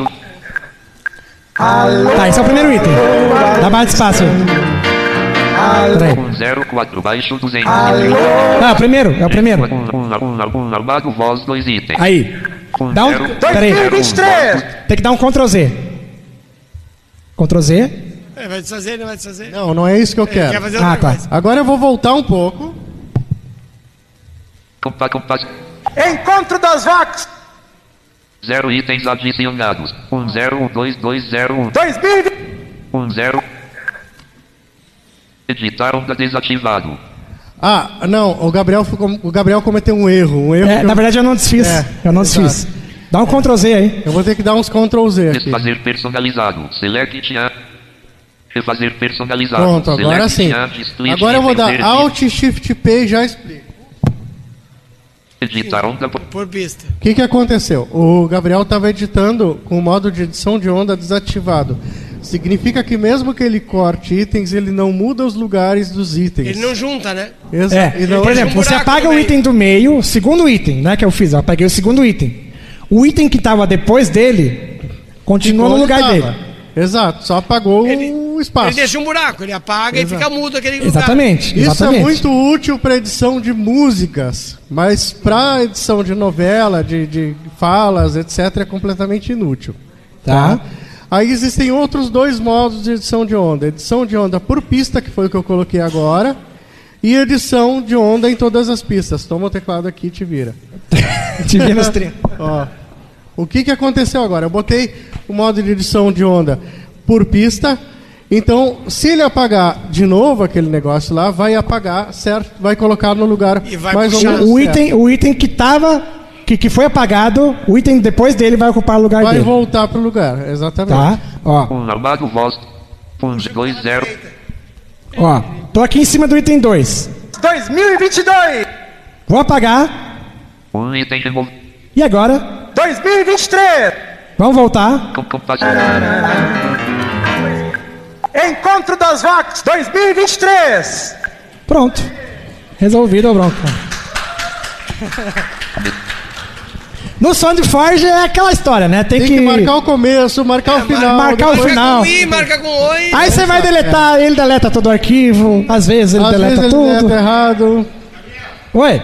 Tá, esse é o primeiro item. Dá mais espaço. Peraí. um zero quatro baixo duzentos. Ah, é o primeiro, é o primeiro. Um, um, um, um armado voz dois itens. Aí. Um Dá um. zero- Peraí. dois mil e vinte e três! Tem que dar um Ctrl Z. Ctrl Z. É, vai desfazer, não vai desfazer. Não, não é isso que eu Ele quer quero. fazer Ah, outra tá. coisa. Agora eu vou voltar um pouco. Compa, compa, Encontro das vacas zero itens adicionados. um zero um dois dois zero um. dois mil e vinte. um zero. Editar onda desativado. Ah, não, o Gabriel, ficou- o Gabriel cometeu um erro. Um erro É, que na eu, verdade eu não desfiz. É, eu não exato. desfiz. Dá um Ctrl Z aí. eu vou ter que dar uns Ctrl Z aqui. Desfazer personalizado. Select a. Refazer personalizado. Pronto, agora Select sim. a, split Agora eu vou item dar verde. Alt Shift P e já explico. Editar onda. por- Por pista. O que, que aconteceu? O Gabriel estava editando com o modo de edição de onda desativado. Significa que mesmo que ele corte itens, ele não muda os lugares dos itens. Ele não junta, né? Exa- É, e não- por deixa exemplo, um você buraco apaga no o meio. item do meio, segundo item, né, que eu fiz. Eu apaguei o segundo item. O item que estava depois dele continua no onde lugar tava. dele. Exato, só apagou Ele- o espaço. Ele deixa um buraco, ele apaga Exato. e fica mudo aquele lugar. Exatamente. Isso exatamente. é muito útil para edição de músicas, mas para edição de novela, de, de falas, etcétera, é completamente inútil. Tá. Aí existem outros dois modos de edição de onda: edição de onda por pista, que foi o que eu coloquei agora, e edição de onda em todas as pistas. Toma o teclado aqui e te vira. Te vi nos trinta. Ó, o que, que aconteceu agora? Eu botei o modo de edição de onda por pista. Então, se ele apagar de novo aquele negócio lá, vai apagar, certo? Vai colocar no lugar E vai mais ou puxar. menos O certo. item, o item que tava, que, que foi apagado, o item depois dele vai ocupar o lugar Vai dele. voltar pro lugar, exatamente. Tá? Ó, Um armado voz. um dois zero. ó. Tô aqui em cima do item dois. dois mil e vinte e dois. Vou apagar. Um item removido. E agora? dois mil e vinte e três. Vamos voltar. Com compa- Encontro das vacas dois mil e vinte e três. Pronto. Resolvido, bronca. No SoundForge é aquela história, né? Tem, Tem que marcar o começo, marcar o final. marcar o depois- final. Marca com I, marca com oi. Aí você vai deletar, ele deleta todo o arquivo, às vezes ele Às deleta vezes ele tudo. deleta errado. Oi?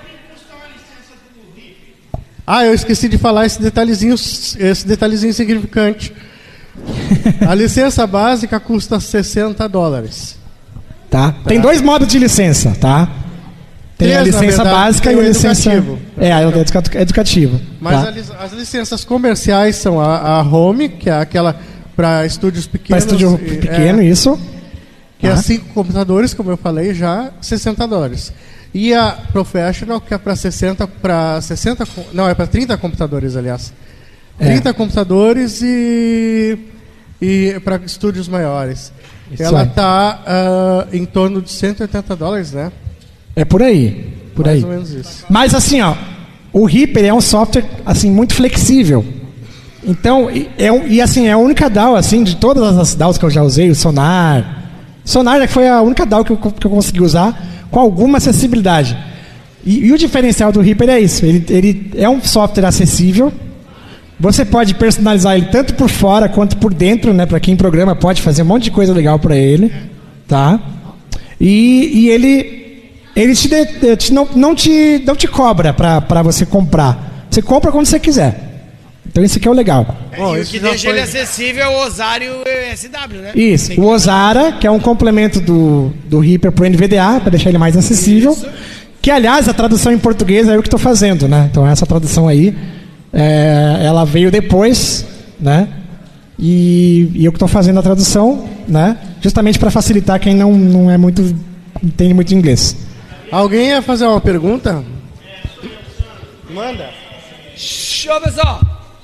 Ah, eu esqueci de falar esse detalhezinho, esse detalhezinho significante. A licença básica custa sessenta dólares. Tá. Tem dois modos de licença, tá? Tem a Três, na licença verdade, básica tem e a o licença. educativo. É, a educa- educativa. Mas tá? a lic- as licenças comerciais são a, a Home, que é aquela para estúdios Para pequenos. estúdio e- pequeno, é, isso. que é Tá. cinco computadores, como eu falei, já sessenta dólares. E a Professional, que é para sessenta, para sessenta, com- não, é para trinta computadores, aliás. É. trinta computadores e e para estúdios maiores. Isso Ela aí. está em torno de cento e oitenta dólares, né? É por aí. Por Mais aí. ou menos isso. Mas assim, ó, o Reaper é um software assim muito flexível. Então, e, é, um- e assim, é a única D A W assim de todas as D A Ws que eu já usei, o Sonar. Sonar é que foi a única D A W que eu, que eu consegui usar com alguma acessibilidade. E, e o diferencial do Reaper é isso, ele, ele é um software acessível. Você pode personalizar ele tanto por fora quanto por dentro, né? Para quem programa pode fazer um monte de coisa legal para ele, tá? E, e ele, ele te, de- te- não, não te não te cobra para você comprar. Você compra quando você quiser. Então isso aqui é o legal. Bom, e o isso que já deixa foi- ele acessível é o Ozar e o S W, né? Isso. Tem O que- Ozara, que é um complemento do, do Reaper pro N V D A, para deixar ele mais acessível. Que, aliás, a tradução em português é eu que estou fazendo, né? Então essa tradução aí, é, ela veio depois, né? E, e eu que estou fazendo a tradução, né? Justamente para facilitar quem não, não é muito entende muito de inglês. Alguém ia fazer uma pergunta? Manda. Show, pessoal.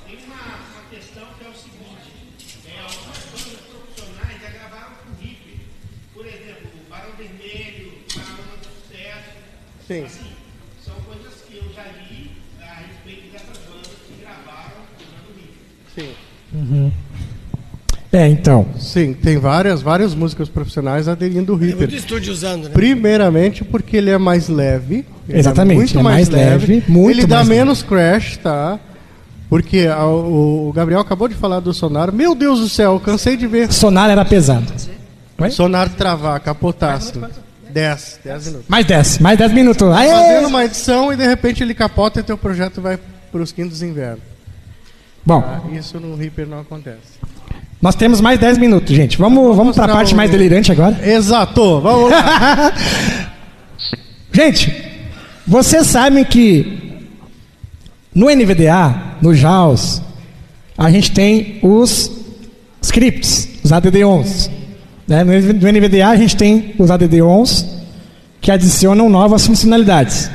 Sim. São coisas que eu já li a respeito dessas bandas que gravaram usando o Riff. Sim. É, então. Sim, tem várias, vários músicos profissionais aderindo ao Tem Reaper. muito estúdio usando, né? Primeiramente porque ele é mais leve. ele Exatamente, é muito é mais, mais leve. leve, muito ele dá mais menos crash, tá? Porque a- o, o Gabriel acabou de falar do Sonar. Meu Deus do céu, eu cansei de ver Sonar era pesado. Oi? Sonar travar, capotar assim. dez, dez minutos. Mais dez, mais dez minutos. Aê! Fazendo uma edição e de repente ele capota e teu projeto vai para os quintos inverno. Bom, Tá? Isso no Reaper não acontece. nós temos mais dez minutos, gente. Vamos, vamos para a mostrar parte o- mais delirante agora. Exato, vamos lá. Gente, vocês sabem que no N V D A, no JAWS, a gente tem os scripts, os A D D ons. Né? No N V D A a gente tem os A D D ons que adicionam novas funcionalidades.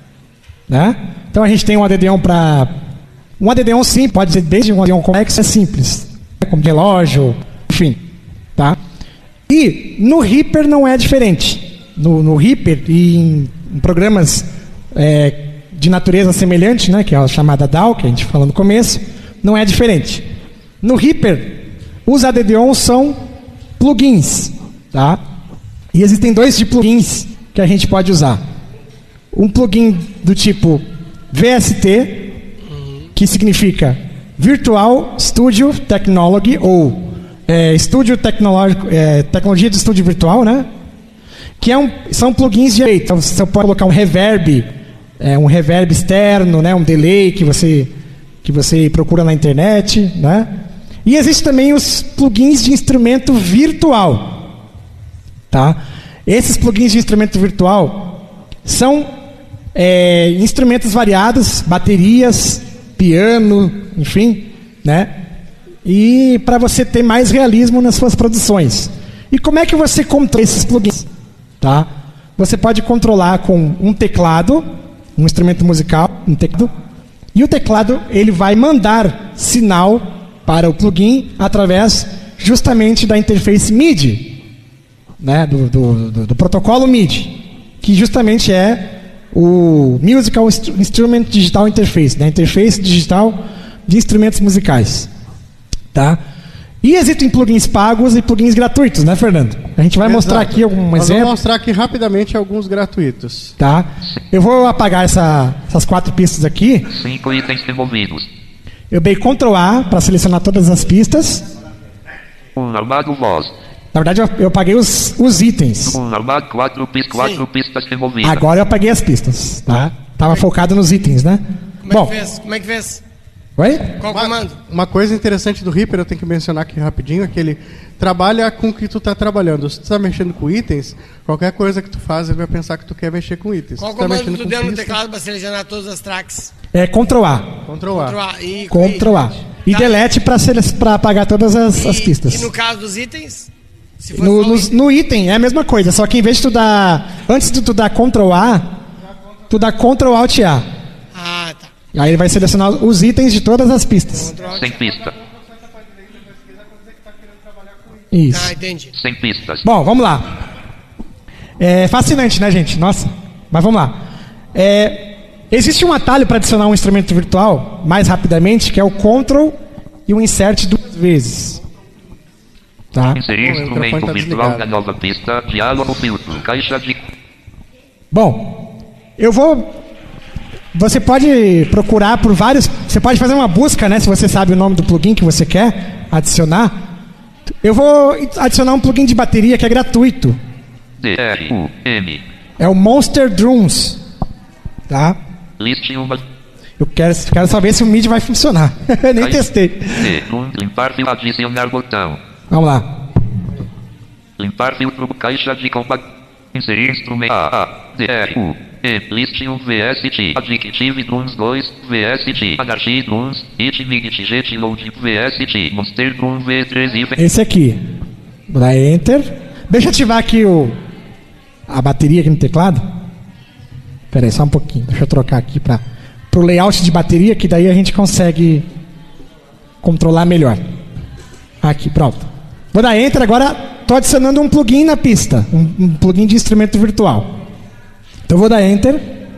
Né? Então a gente tem um A D D on para... Um A D D on sim, pode ser desde um A D D on complexo, é simples. Como relógio, enfim. Tá? E no Reaper não é diferente. No, no Reaper e em, em programas é, de natureza semelhante, né, que é a chamada D A W, que a gente falou no começo, não é diferente. No Reaper, os A D D ons são plugins. Tá? E existem dois de plugins que a gente pode usar. Um plugin do tipo V S T, que significa Virtual Studio Technology, ou é, estúdio tecnológico, é, tecnologia de estúdio virtual, né? Que é um, são plugins de efeito. Então você pode colocar um reverb, é, um reverb externo, né? Um delay que você que você procura na internet, né? E existe também os plugins de instrumento virtual, tá? Esses plugins de instrumento virtual são é, instrumentos variados, baterias, piano, enfim, né? E para você ter mais realismo nas suas produções. E como é que você controla esses plugins? Tá? Você pode controlar com um teclado, um instrumento musical, um teclado, e o teclado ele vai mandar sinal para o plugin através justamente da interface M I D I, né? do, do, do, do protocolo M I D I, que justamente é o Musical Instrument Digital Interface, né? Interface digital de instrumentos musicais. Tá? E existem plugins pagos e plugins gratuitos, né, Fernando? A gente vai Exato. mostrar aqui algum Nós exemplo. Vamos mostrar aqui rapidamente alguns gratuitos. Tá? Eu vou apagar essa, essas quatro pistas aqui. Cinco itens removidos. Eu dei control A para selecionar todas as pistas. Um armado voz. Na verdade, eu, eu apaguei os, os itens. Um armado quatro, pis, quatro pistas removidas. Agora eu apaguei as pistas. Tá? Tava focado nos itens, né? Como é Bom, que fez? Como é que fez? oi? Qual comando? Uma coisa interessante do Reaper, eu tenho que mencionar aqui rapidinho, é que ele trabalha com o que tu está trabalhando. Se tu está mexendo com itens, qualquer coisa que tu faz, ele vai pensar que tu quer mexer com itens. Qual Se tu tá comando mexendo tu com deu no pista, teclado para selecionar todas as tracks? É Ctrl A. Ctrl A. Ctrl A. E, Ctrl A. E Tá. delete para apagar todas as, e, as pistas. E no caso dos itens? Se for No, só no, o item- no item é a mesma coisa, só que em vez de tu dar. Antes de tu dar Ctrl A, tu dá Ctrl Alt A. Ah, tá. Aí ele vai selecionar os itens de todas as pistas. Ctrl Alt. Sem pista. Isso. Ah, entendi. Sem pistas. Bom, vamos lá. É fascinante, né, gente? Nossa. Mas vamos lá. É, existe um atalho para adicionar um instrumento virtual mais rapidamente, que é o Ctrl e o Insert duas vezes. Tá? Inserir Bom, o instrumento microfone tá virtual desligado. na nova pista. Diálogo filtro. Caixa de... Bom, eu vou. Você pode procurar por vários. Você pode fazer uma busca, né? Se você sabe o nome do plugin que você quer adicionar. Eu vou adicionar um plugin de bateria que é gratuito. D R U M. É o Monster Drums. Tá? Liste uma... Eu quero, quero saber se o M I D I vai funcionar. Eu nem Caixa- testei. D. Um, limpar fio. Adicionar botão. Vamos lá. Limpar filtro. Caixa de compa... Inserir instrumento. A. A. D R U. E. List um V S T. Addictive Drums dois. V S T. Anarchy Drums. It Migit Jet Load V S T. Monster Drum V três I. Esse aqui. Vou dar Enter. Deixa eu ativar aqui o, a bateria aqui no teclado. Espera aí, só um pouquinho. Deixa eu trocar aqui para o layout de bateria, que daí a gente consegue controlar melhor. Aqui, pronto. Vou dar Enter. Agora estou adicionando um plugin na pista. Um, um plugin de instrumento virtual. Então vou dar Enter.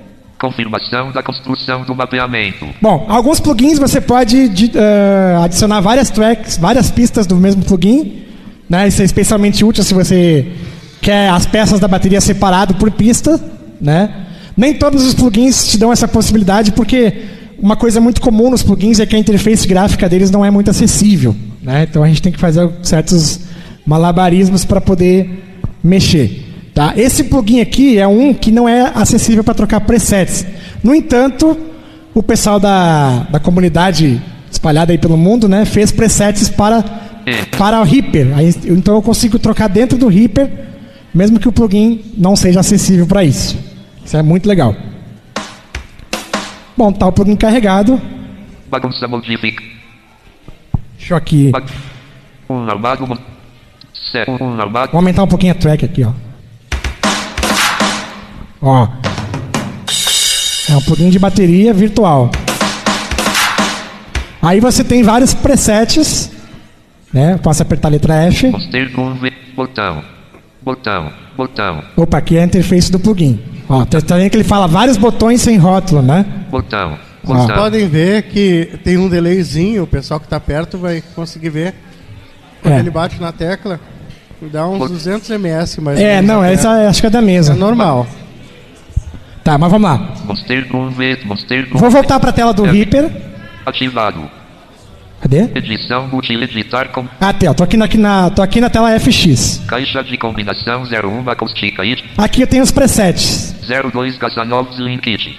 Confirmação da construção do mapeamento. Bom, alguns plugins você pode de, uh, adicionar várias tracks, várias pistas do mesmo plugin, né? Isso é especialmente útil se você quer as peças da bateria separado por pista, né? Nem todos os plugins te dão essa possibilidade, porque uma coisa muito comum nos plugins é que a interface gráfica deles não é muito acessível, né? Então a gente tem que fazer certos malabarismos para poder mexer. Tá? Esse plugin aqui é um que não é acessível para trocar presets. No entanto, o pessoal da, da comunidade espalhada aí pelo mundo, né, fez presets para, para o Reaper. Aí, então eu consigo trocar dentro do Reaper, mesmo que o plugin não seja acessível para isso. Isso é muito legal. Bom, tá o plugin carregado. Bagunça modifica. Deixa eu aqui. Um armado. Um armado. Vou aumentar um pouquinho a track aqui, ó. Ó. É um plugin de bateria virtual. Aí você tem vários presets, né? Posso apertar a letra F. Botão. Botão. Botão. Opa, aqui é a interface do plugin. Ó, tá vendo que ele fala vários botões sem rótulo, né? Botão. Vocês podem ver que tem um delayzinho, o pessoal que está perto vai conseguir ver. Quando É. ele bate na tecla, dá uns duzentos miléssimos mais. É, não, essa é- acho que é da mesa. É normal. Tá, mas vamos lá. Monster Drum V. Monster Drum. Vou voltar para a tela do Reaper. Ativado. Cadê? Edição multi-editar com Ah, tá, tô aqui na, aqui na, tô aqui na tela F X. caixa de combinação zero um acústica it Aqui eu tenho os presets. zero dois Casanovs Linkit.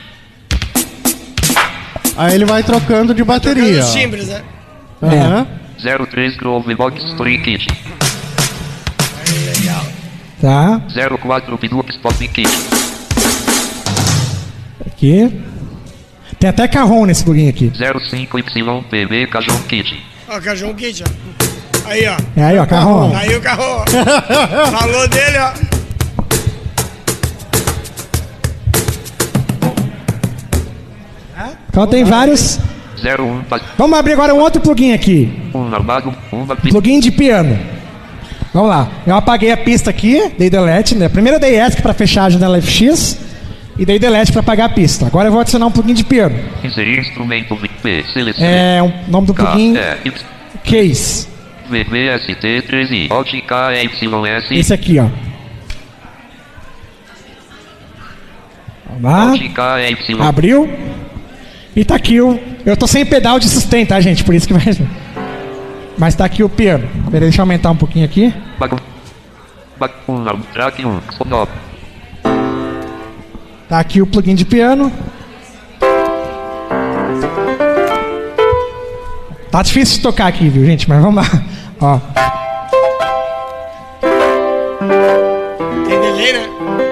Aí ele vai trocando de Trocando bateria. os ó. timbres, né? Aham. zero três Grovebox Story Kit. Aí, legal. Tá, zero quatro Bidux Pop Kit. aqui. Tem até carrom nesse plugin aqui. zero cinco Y P B Cajon Kit. Ó, Cajão Kit, ó. Aí, ó. É aí, ó, carrom. Aí o carro, ó. Falou dele, ó. Então tem vários. zero um pa- Vamos abrir agora um outro plugin aqui. um armado, uma pista. Plugin de piano. Vamos lá. Eu apaguei a pista aqui, dei delete, né? Primeiro eu dei ESC para fechar a janela F X e dei delete para apagar a pista. Agora eu vou adicionar um plugin de piano. Inserir instrumento V P. Selecionar. É o nome do plugin K, E, Y, Case. V V S T treze. Alt K, Y, S. Esse aqui, ó. Vamos lá. Alt K, Y. Abriu. E tá aqui o... Eu tô sem pedal de sustain, tá, gente? Por isso que vai... Mas tá aqui o piano. Peraí, deixa eu aumentar um pouquinho aqui. Bagun. Bagun. Track um. Sonop. Tá aqui o plugin de piano. Tá difícil de tocar aqui, viu, gente? Mas vamos lá. Ó. Tem delay, né?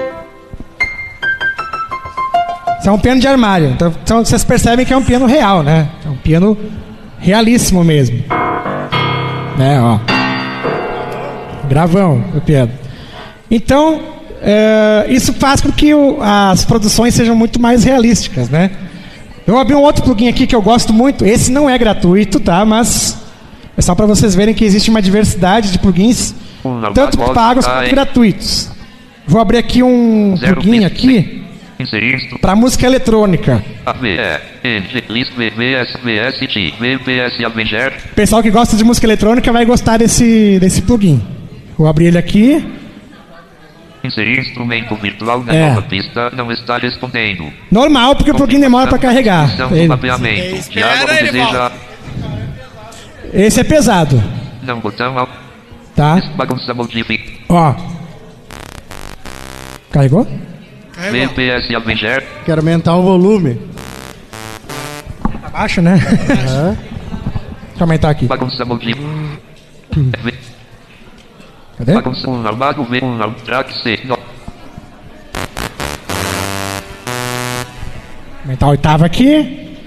Isso é um piano de armário. Então, então vocês percebem que é um piano real, né? É um piano realíssimo mesmo. Né, ó. Gravão o piano. Então, é, isso faz com que o, as produções sejam muito mais realísticas, né? Eu abri um outro plugin aqui que eu gosto muito. Esse não é gratuito, tá? Mas é só para vocês verem que existe uma diversidade de plugins, tanto pagos quanto gratuitos. Vou abrir aqui um plugin aqui para música eletrônica. A V E N List V V S V S T V P S Avenger. O pessoal que gosta de música eletrônica vai gostar desse, desse plugin. Vou abrir ele aqui. Inserir instrumento virtual na É. nova pista não está respondendo. Normal, porque o plugin demora para carregar. Confirmação do Ele- mapeamento. Espera, Diálogo ele deseja. volta. Esse é pesado, Não botão ao. tá? Bagunça modifica. Ó. Carregou? V Carregou. P S Avenger. Quero aumentar o volume. Tá baixo, né? Aham. Deixa eu aumentar aqui. Bagunça modifica. V- Cadê? Bagunça um armado V um ar- track C. No- Aumentar a oitava aqui.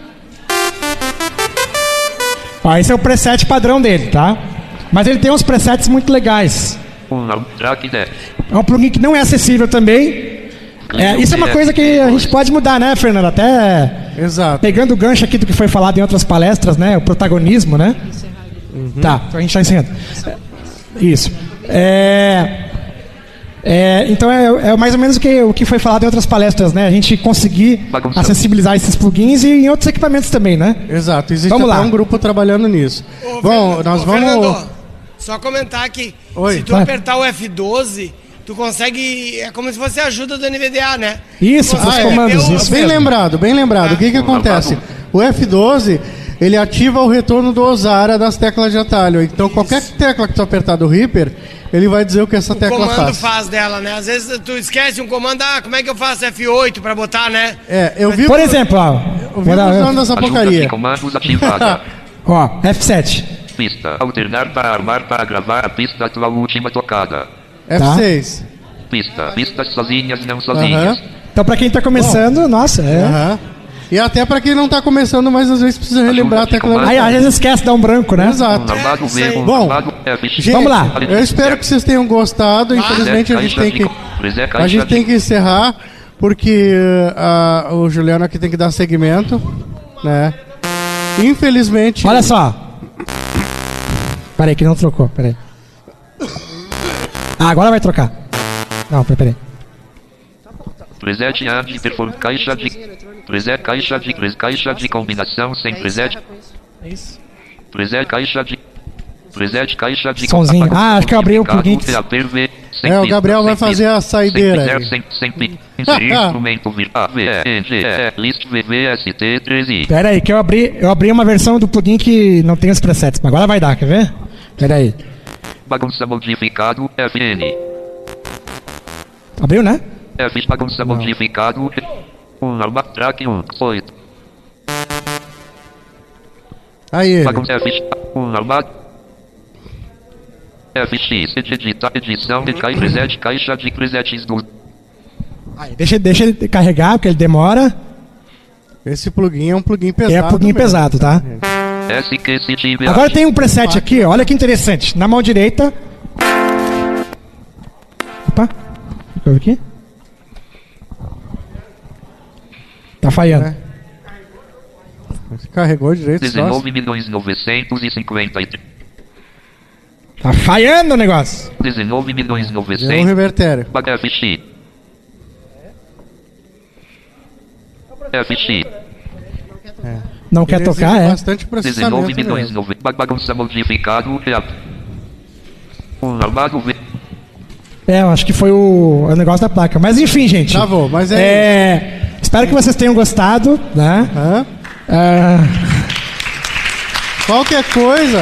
Ó, esse é o preset padrão dele, tá? Mas ele tem uns presets muito legais. Um ar- track dez. É um plugin que não é acessível também. É, isso é uma coisa que a gente pode mudar, né, Fernando? Até Exato. pegando o gancho aqui do que foi falado em outras palestras, né? O protagonismo, né? Tá, então a gente está encerrando. É, Isso. É, É, então é, é mais ou menos o que, o que foi falado em outras palestras, né? A gente conseguir Bagunçado. acessibilizar esses plugins e em outros equipamentos também, né? Exato, existe Vamos até lá. um grupo trabalhando nisso. Ô, Bom, Fernando, nós ô, vamos... Fernando, só comentar que Oi. se tu Vai. apertar o F doze, tu consegue. É como se fosse a ajuda do N V D A, né? Isso, Tu os consegue comandos, ver o- isso Bem mesmo. lembrado, bem lembrado. O que que acontece? O F doze, ele ativa o retorno do Osara das teclas de atalho. Então, qualquer tecla que tu apertar do Reaper, ele vai dizer o que essa O tecla comando faz. faz. dela, né? Às vezes tu esquece um comando, ah, como é que eu faço F oito pra botar, né? É, eu vi Por exemplo, ó, eu vi vou dar- usando essa Ajuda de porcaria. comandos ativada. ó, F sete. Pista. Alternar para armar para gravar a pista da tua última tocada. F seis. Pista. Pistas sozinhas, não sozinhas. Aham. Então, pra quem tá começando, nossa, é. Aham. E até pra quem não tá começando, mas às vezes precisa relembrar a tecla. Aí às vezes esquece, dá um branco, né? Exato. Um armado isso aí. V, um Bom, armado F. Gente, Vamos lá. Eu espero que vocês tenham gostado. Infelizmente a gente tem que a gente tem que encerrar porque uh, o Juliano aqui tem que dar segmento, né? Infelizmente. Olha só. Peraí, que não trocou, peraí. Ah, agora vai trocar. Não, peraí, peraí. Preset A de perform caixa de preset caixa de pres caixa de combinação sem preset. Preset caixa de preset caixa de Sonzinho. Ah, acho que eu abri o plugin que- É, o Gabriel vai fazer a saideira aí. Sem, sem, sem, inserir instrumento vir A, V, E, G, E, list, V, V, S, T, treze. Pera aí, que eu abri, eu abri uma versão do plugin que não tem os presets, mas agora vai dar, quer ver? Pera aí. Bagunça modificado, F N. Abriu, né? F bagunça modificado. um arma track um, oito. Aí ele. Bagunça F, um arma. F X, edita, edição de cai, preset, caixa de presets do. Aí, deixa, deixa ele carregar, porque ele demora. Esse plugin é um plugin pesado. É plugin mesmo. pesado, tá? S que se tiver. Agora tem um preset aqui, ó, olha que interessante. Na mão direita. Opa, o que houve aqui? Tá falhando. É. Carregou direito só. dezenove milhões novecentos e cinquenta e três. Tá falhando o negócio. dezenove milhões Deu um novecentos. revertério. F X. F X. Não quer Ele tocar, exige é? bastante processamento dezenove milhões mesmo. nove. Bagunça modificado. É. Um armado V. É, eu acho que foi o, o negócio da placa. Mas enfim, gente. Travou, mas é é espero que vocês tenham gostado, né? Hã? Ah, Qualquer coisa,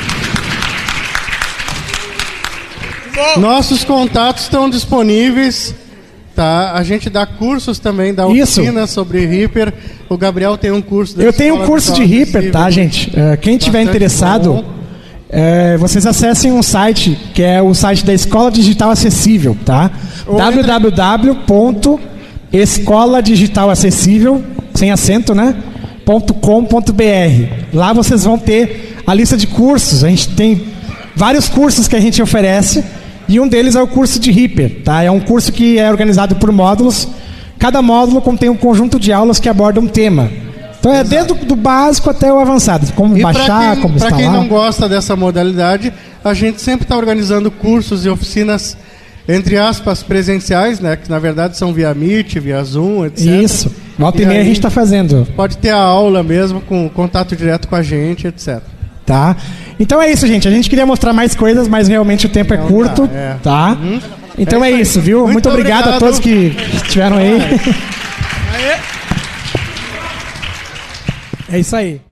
Bom, nossos contatos estão disponíveis, tá? A gente dá cursos também, dá Isso. oficina sobre Reaper. O Gabriel tem um curso da eu tenho um Escola curso de Virtual Reaper, tá, Acessível. gente? É, quem tiver Bastante interessado, bom. é, vocês acessem um site que é o site da Escola Digital Acessível, tá? Ou w w w ponto escola digital acessível, sem acento, né? .com.br. Lá vocês vão ter a lista de cursos. A gente tem vários cursos que a gente oferece e um deles é o curso de Reaper, tá? É um curso que é organizado por módulos. Cada módulo contém um conjunto de aulas que abordam um tema. Então é desde o do básico até o avançado. Como E baixar, para quem, como pra instalar. quem não gosta dessa modalidade, a gente sempre está organizando cursos e oficinas, entre aspas, presenciais, né? Que na verdade são via Meet, via Zoom, etcétera. Isso. Volta e E meia a aí- gente está fazendo, Pode ter a aula mesmo, com contato direto com a gente, etcétera. tá? Então é isso, gente. A gente queria mostrar mais coisas, mas realmente o tempo é Não curto, dá, é. tá? Então É é, isso aí. isso, viu? Muito Muito, obrigado, obrigado. a todos que estiveram aí. aí. É isso aí.